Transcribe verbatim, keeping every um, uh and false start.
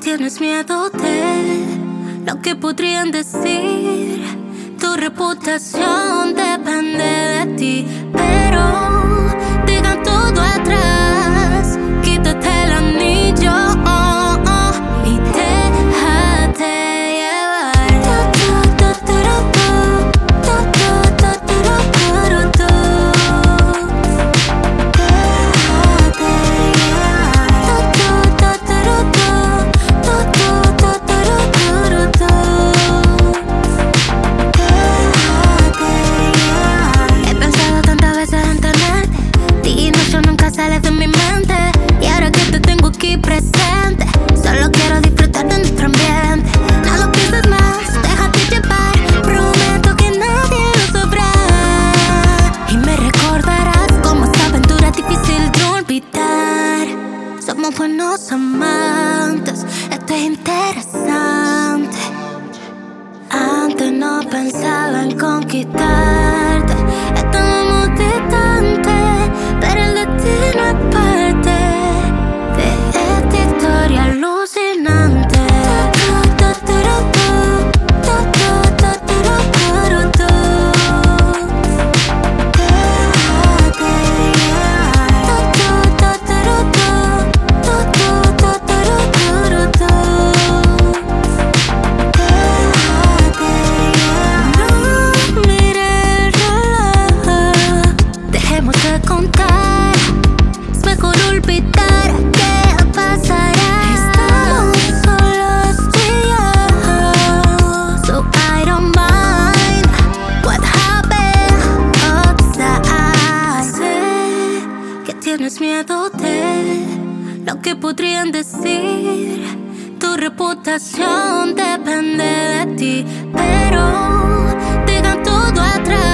Tienes miedo de lo que podrían decir. Tu reputación depende de ti, pero deja todo atrás. Quítate el anillo, oh, oh, y déjate llevar. Sales de mi mente y ahora que te tengo aquí presente, solo quiero disfrutar de nuestro ambiente. No lo pienses más, déjate llevar. Prometo que nadie lo sabrá y me recordarás como esta aventura difícil de olvidar. Somos buenos amantes, esto es interesante. Antes no pensaba en conquistarte, estamos distantes, pero el destino es parte de esta historia alucinante. No mires el reloj, dejemos de contar. Es mejor olvidar qué pasará. Estamos solos tú y yo, so I don't mind what happened outside. Sé que tienes miedo de lo que podrían decir. Tu reputación depende de ti, pero deja todo atrás.